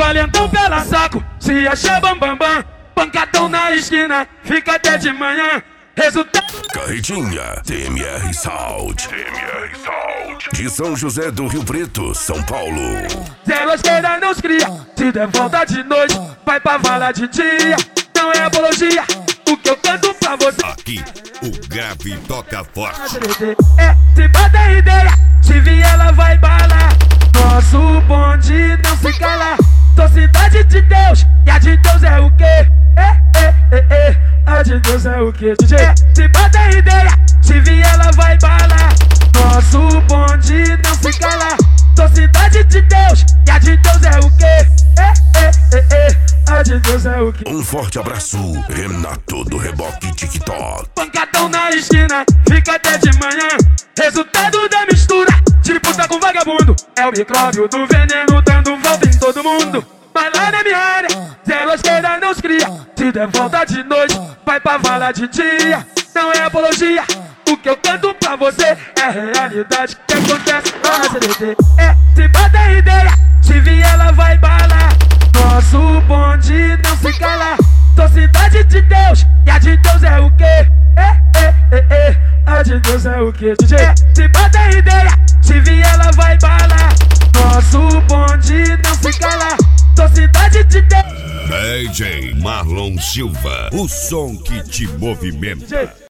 valentão pela saco, se achar bambambam. Pancadão na esquina, fica até de manhã. Resultado... Carretinha, TMR Sound. De São José do Rio Preto, São Paulo. Zero esquerda não se cria, se der volta de noite, vai pra vala de dia. Não é apologia, o que eu canto pra você. Aqui, o grave toca forte. É, se bota ideia, se vier ela vai balar. Nosso bonde não se cala. Sou cidade de Deus, e a de Deus é o quê? A de Deus é o quê? DJ, se bota ideia, se vier ela vai balar. Nosso bonde não se cala. Sou cidade de Deus, e a de Deus é o quê? A de Deus é o quê? Um forte abraço, Renato do Reboque TikTok. Pancadão na esquina, fica até de manhã. Resultado da mistura, disputa com vagabundo. É o micróbio do veneno dando volta em todo mundo. Mas lá na minha área, zero esquerda não se cria. Se der volta de noite, vai pra vala de dia. Não é apologia, o que eu canto pra você é realidade que acontece na CDT. É, se bota ideia, se vier ela vai balar. Nosso bonde não se cala. Sou cidade de Deus, e a de Deus é o quê? A de Deus é o quê? DJ, se bota ideia, se vier ela vai balar. Nosso bonde não se cala. Sou cidade de Deus. DJ Marlon Silva, o som que te movimenta.